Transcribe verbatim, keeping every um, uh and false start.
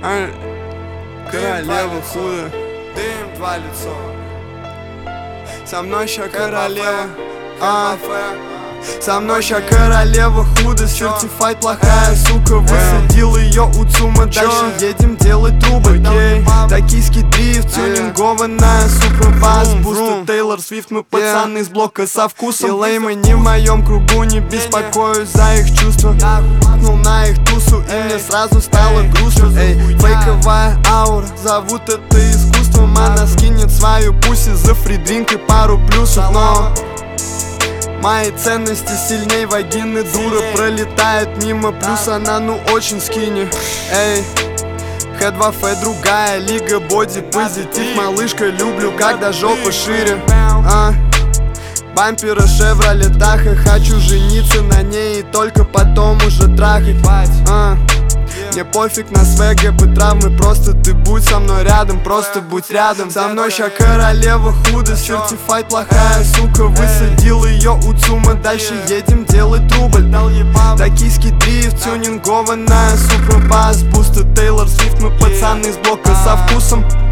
А, королева худо. Дым, два лицо. Со мной ща королева. А, со мной ща королева худо. Certified плохая сука. Высадил ее у ЦУМа. Дальше едем делать трубы. Токийский дрифт, тюнингованная супербас. Бусты Тейлор Свифт. Мы пацаны из блока со вкусом. И леймы не в моем кругу. Не беспокоюсь за их чувства. Пнул на их тусу и мне сразу стало грустно. Эй, фейковая аура, зовут это искусством. Она скинет свою пуси за фридринк и пару плюсов. Но мои ценности сильней вагины. Дура пролетает мимо, плюс она ну очень скини. Эй, Х два Ф другая лига, боди позитив. Малышка, люблю, когда жопа шире. а. Бампера Шевроле Таха. Хочу жениться на ней и только потом уже трахать. а. Мне пофиг на свеге, бы травмы. Просто ты будь со мной рядом, просто будь рядом. Со мной ща королева худо. Certified плохая сука. Высадил ее у ЦУМа. Дальше едем делать рубль. Токийский дрифт, тюнингованная супербас. Бусты Тейлор Свифт. Мы пацаны из блока со вкусом.